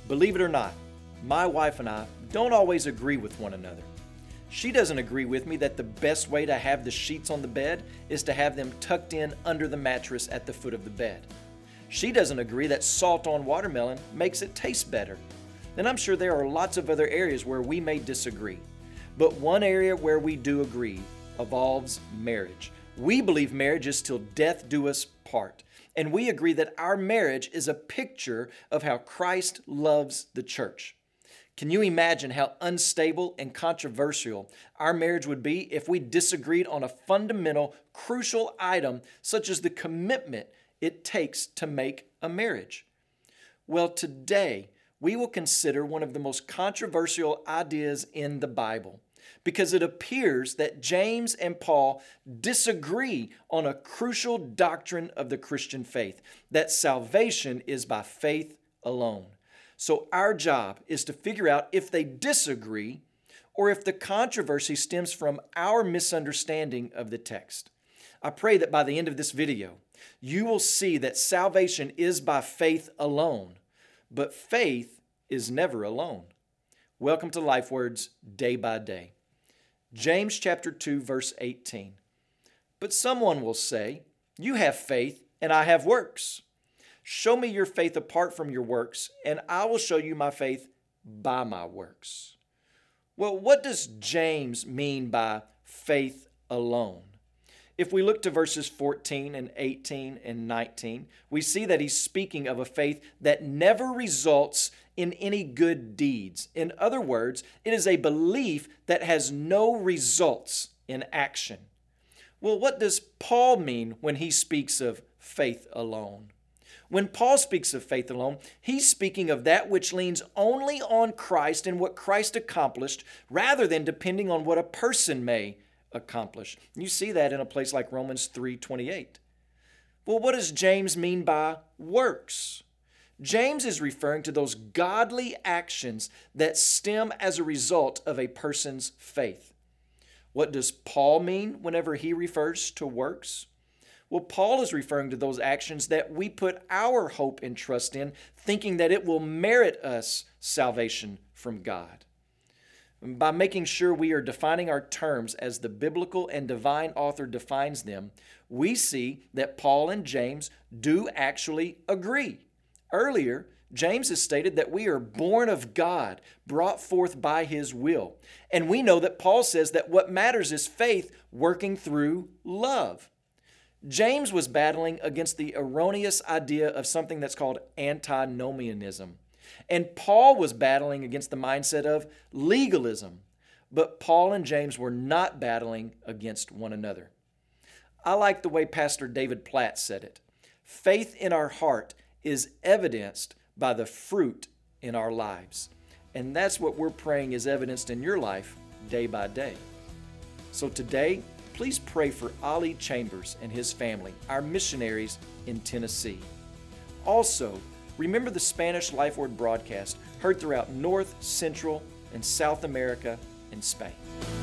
Believe it or not, my wife and I don't always agree with one another. She doesn't agree with me that the best way to have the sheets on the bed is to have them tucked in under the mattress at the foot of the bed. She doesn't agree that salt on watermelon makes it taste better. And I'm sure there are lots of other areas where we may disagree. But one area where we do agree involves marriage. We believe marriage is till death do us part. And we agree that our marriage is a picture of how Christ loves the church. Can you imagine how unstable and controversial our marriage would be if we disagreed on a fundamental, crucial item such as the commitment it takes to make a marriage? Well, today we will consider one of the most controversial ideas in the Bible because it appears that James and Paul disagree on a crucial doctrine of the Christian faith, that salvation is by faith alone. So our job is to figure out if they disagree or if the controversy stems from our misunderstanding of the text. I pray that by the end of this video, you will see that salvation is by faith alone, but faith is never alone. Welcome to Life Words Day by Day. James chapter 2, verse 18. But someone will say, "You have faith and I have works. Show me your faith apart from your works, and I will show you my faith by my works." Well, what does James mean by faith alone? If we look to verses 14 and 18 and 19, we see that he's speaking of a faith that never results in any good deeds. In other words, it is a belief that has no results in action. Well, what does Paul mean when he speaks of faith alone? When Paul speaks of faith alone, he's speaking of that which leans only on Christ and what Christ accomplished rather than depending on what a person may accomplish. You see that in a place like Romans 3:28. Well, what does James mean by works? James is referring to those godly actions that stem as a result of a person's faith. What does Paul mean whenever he refers to works? Well, Paul is referring to those actions that we put our hope and trust in, thinking that it will merit us salvation from God. By making sure we are defining our terms as the biblical and divine author defines them, we see that Paul and James do actually agree. Earlier, James has stated that we are born of God, brought forth by His will. And we know that Paul says that what matters is faith working through love. James was battling against the erroneous idea of something that's called antinomianism. And Paul was battling against the mindset of legalism. But Paul and James were not battling against one another. I like the way Pastor David Platt said it. Faith in our heart is evidenced by the fruit in our lives. And that's what we're praying is evidenced in your life day by day. So today, please pray for Ali Chambers and his family, our missionaries in Tennessee. Also, remember the Spanish Life Word broadcast heard throughout North, Central, and South America and Spain.